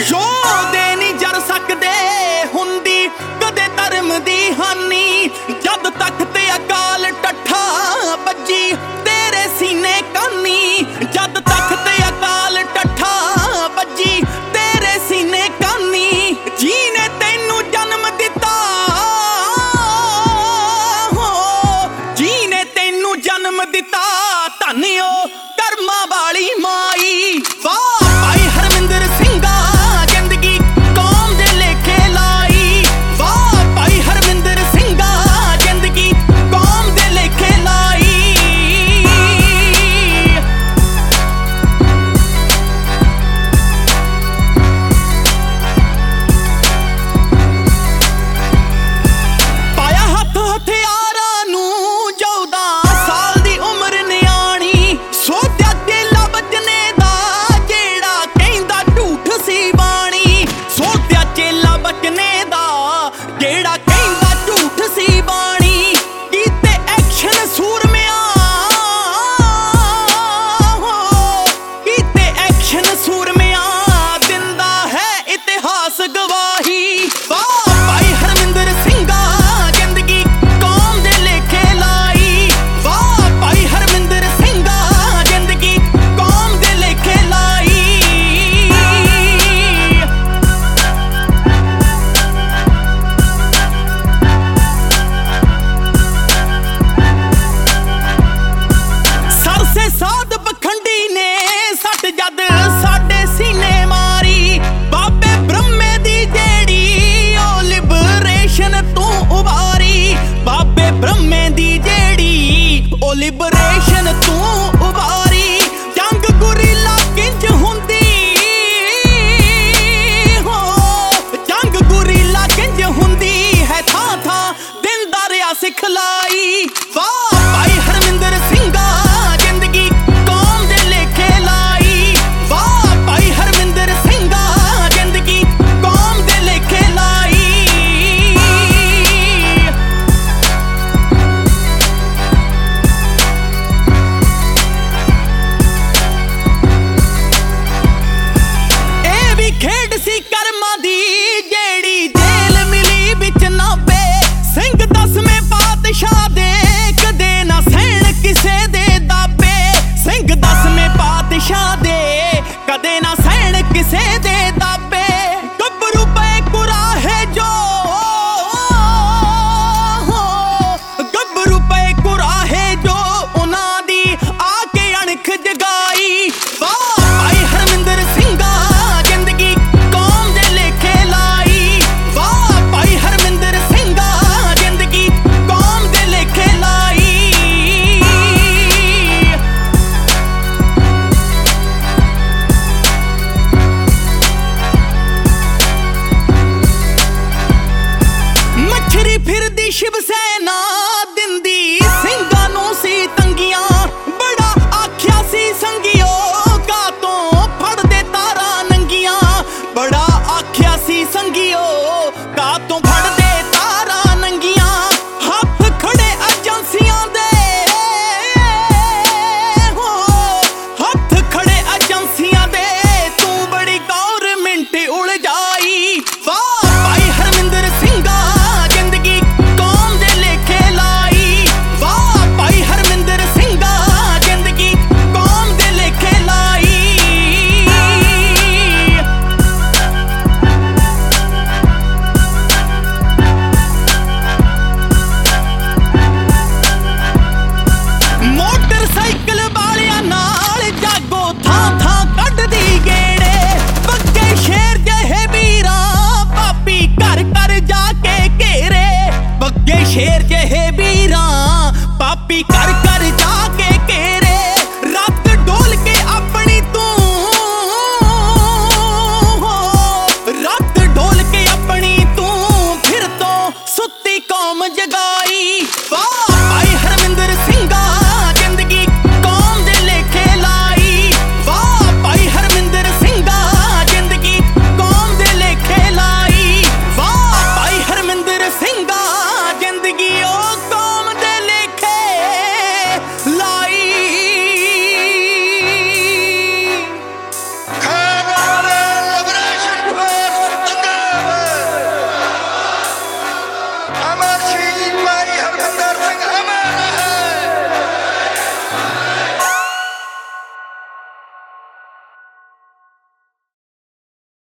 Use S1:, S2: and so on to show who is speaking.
S1: ਯੋਧੇ ਨਹੀਂ ਜਰ ਸਕਦੇ ਹੁੰਦੀ ਕਦੇ ਧਰਮ ਦੀ ਹਾਨੀ। ਜਦ ਤੱਕ ਤੇ ਅਕਾਲ ਟੱਠਾ ਵੱਜੀ ਤੇਰੇ ਸੀਨੇ ਕਾਨੀ। ਜਦ ਤੱਕ ਤੇ ਅਕਾਲ ਟੱਠਾ ਵੱਜੀ ਤੇਰੇ ਸੀਨੇ ਕਾਨੀ। ਜੀਨੇ ਤੈਨੂੰ ਜਨਮ ਦਿੱਤਾ ਹੋ, ਜੀਨੇ ਤੈਨੂੰ ਜਨਮ ਦਿੱਤਾ ਧੰਨਿਓ ਕਰਮਾਂ ਵਾਲੀ ਮਾਈ। ਵਾਹ ਭਾਈ ਹਰਮਿੰਦਰ ਸਿੰਘਾ ਜ਼ਿੰਦਗੀ ਕੌਮ ਦੇ ਲੇਖੇ ਲਾਈ। ਵਾਹ ਭਾਈ ਹਰਮਿੰਦਰ ਸਿੰਘਾ ਜ਼ਿੰਦਗੀ ਕੌਮ ਦੇ ਲੇਖੇ ਲਾਈ। ਪਾਇਆ ਹੱਥ ਹਥਿਆਰਾਂ ਨੂੰ 14 ਸਾਲ ਦੀ ਉਮਰ ਨਿਆਣੀ। ਸੋਧਿਆ ਚੇਲਾ ਬਚਨੇ ਦਾ ਜਿਹੜਾ ਕਹਿੰਦਾ ਝੂਠ ਸੀ ਬਾਣੀ। ਸੋਧਿਆ ਚੇਲਾ ਬਚਨੇ ਦਾ ਜਿਹੜਾ ਕਹਿੰਦਾ ਝੂਠ ਸੀ ਬਾਣੀ। ਕੀਤੇ ਐਕਸ਼ਨ ਸੂਰਮਿਆਂ ਹੋ, ਕੀਤੇ ਐਕਸ਼ਨ ਸੂਰਮਿਆਂ ਦਿੰਦਾ ਹੈ ਇਤਿਹਾਸ ਗਵਾਹੀ। ਵਾਹ ਭਾਈ ਹਰਮਿੰਦਰ ਸਿੰਘਾ ਜ਼ਿੰਦਗੀ ਕੌਮ ਦੇ ਲੇਖੇ ਲਾਈ। ਵਾਹ ਭਾਈ ਹਰਮਿੰਦਰ ਸਿੰਘਾ ਜ਼ਿੰਦਗੀ ਕੌਮ ਦੇ ਲੇਖੇ ਲਾਈ। ਸਰਸੇ ਸਾਧ ਪਖੰਡੀ ਨੇ ਸੱਟ ਜਦ ਸਾਡੇ ਸੀਨੇ ਮਾਰੀ। ਬਾਬੇ ਬ੍ਰਹਮੇ ਦੀ ਜਿਹੜੀ ਉਹ ਲਿਬਰੇਸ਼ਨ ਤੂੰ ਉਭਾਰੀ। ਬਾਬੇ ਬ੍ਰਹਮੇ ਦੀ ਜਿਹੜੀ ਉਹ ਲਿਬਰੇਸ਼ਨ ਤੂੰ ਉਭਾਰੀ। ਜੰਗ ਗੁਰੀਲਾ ਕਿੰਜ ਹੁੰਦੀ ਹੋ, ਜੰਗ ਗੁਰੀਲਾ ਕਿੰਜ ਹੁੰਦੀ ਹੈ ਥਾਂ ਥਾਂ ਦਿੰਦਾ ਰਿਹਾ ਸਿਖਲਾਈ। ਵਾਹ ਭਾਈ ਹਰਮਿੰਦਰ ਸਿੰਘਾ ਜ਼ਿੰਦਗੀ ਕੌਮ ਦੇ ਲੇਖੇ ਲਾਈ। ਵਾਹ ਭਾਈ ਹਰਮਿੰਦਰ ਸਿੰਘਾ ਜ਼ਿੰਦਗੀ ਕੌਮ ਦੇ ਲੇਖੇ ਲਾਈ। ਇਹ ਵੀ ਖੇਡ ਸੀ ਕਰਮਾਂ ਦੀ ਜਿਹੜੀ ਜੇਲ ਮਿਲੀ ਵਿੱਚ ਨਾਭੇ। ਸਿੰਘ 10ਵੇਂ ਪਾਤਸ਼ਾਹ ਦੇ ਕਦੇ ਨਾ ਸਹਿਣ ਕਿਸੇ ਦੇ ਦਾਬੇ। ਸਿੰਘ 10ਵੇਂ ਪਾਤਸ਼ਾਹ ਦੇ ਕਦੇ ਨਾ ਸਹਿਣ ਕਿਸੇ ਦੇ ਦਾਬੇ। ਗੱਭਰੂ ਪਏ ਕੁਰਾਹੇ ਜੋ, ਗੱਭਰੂ ਪਏ ਕੁਰਾਹੇ ਜੋ ਉਹਨਾਂ ਦੀ ਆ ਕੇ ਅਣਖ ਜਗਾਈ। ਵਾਹ ਭਾਈ ਹਰਮਿੰਦਰ ਸਿੰਘਾ ਜ਼ਿੰਦਗੀ ਕੌਮ ਦੇ ਲੇਖੇ ਲਾਈ। ਵਾਹ ਭਾਈ ਹਰਮਿੰਦਰ ਸਿੰਘਾ ਜ਼ਿੰਦਗੀ ਕੌਮ ਦੇ ਲੇਖੇ ਲਾਈ। ਮੱਛਰੀ ਫਿਰਦੀ ਸ਼ਿਵ ਸੈਨਾ ਦਿੰਦੀ ਸਿੰਘਾਂ ਨੂੰ ਸੀ ਤੰਗੀਆਂ। ਬੜਾ ਆਖਿਆ ਸੀ ਸੰਗਿਓ ਕਾਤੋਂ ਫੜਦੇ ਤਾਰਾਂ ਨੰਗੀਆਂ। ਬੜਾ ਆਖਿਆ ਸੀ ਸੰਗਿਓ ਕਾਤੋਂ ਫੜਦੇ ਤਾਰਾਂ ਨੰਗੀਆਂ। ਹੱਥ ਖੜੇ ਏਜੰਸੀਆਂ ਦੇ ਹੋ, ਹੱਥ ਖੜੇ ਏਜੰਸੀਆਂ ਦੇ ਤੂੰ ਬੜੀ ਗੌਰਮਿੰਟ ਉਲਝਾਈ। ਵਾਹ ਭਾਈ ਹਰਮਿੰਦਰ ਸਿੰਘਾ ਜ਼ਿੰਦਗੀ ਕੌਮ ਦੇ ਲੇਖੇ ਲਾਈ। ਵਾਹ ਭਾਈ ਹਰਮਿੰਦਰ ਸਿੰਘਾ ਜ਼ਿੰਦਗੀ ਕੌਮ ਦੇ ਲੇਖੇ ਲਾਈ। ਮੋਟਰਸਾਈਕਲ ਵਾਲਿਆਂ ਨਾਲ ਜਾਗੋ ਥਾਂ ਥਾਂ ਕੱਢਦੀ ਗੇੜੇ। ਬੱਗੇ ਸ਼ੇਰ ਜਿਹੇ ਵੀਰਾਂ ਪਾਪੀ ਘਰ ਘਰ ਜਾ ਕੇ ਘੇਰੇ। ਬੱਗੇ ਸ਼ੇਰ ਜਿਹੇ ਵੀਰਾਂ ਪਾਪੀ ਘਰ ਘਰ ਜਾ ਕੇ ਘੇਰੇ। ਰੱਤ ਡੋਲ ਕੇ ਆਪਣੀ ਤੂੰ ਹੋ, ਰੱਤ ਡੋਲ ਕੇ ਆਪਣੀ ਤੂੰ ਫਿਰ ਤੋਂ ਸੁੱਤੀ ਕੌਮ ਜਗਾ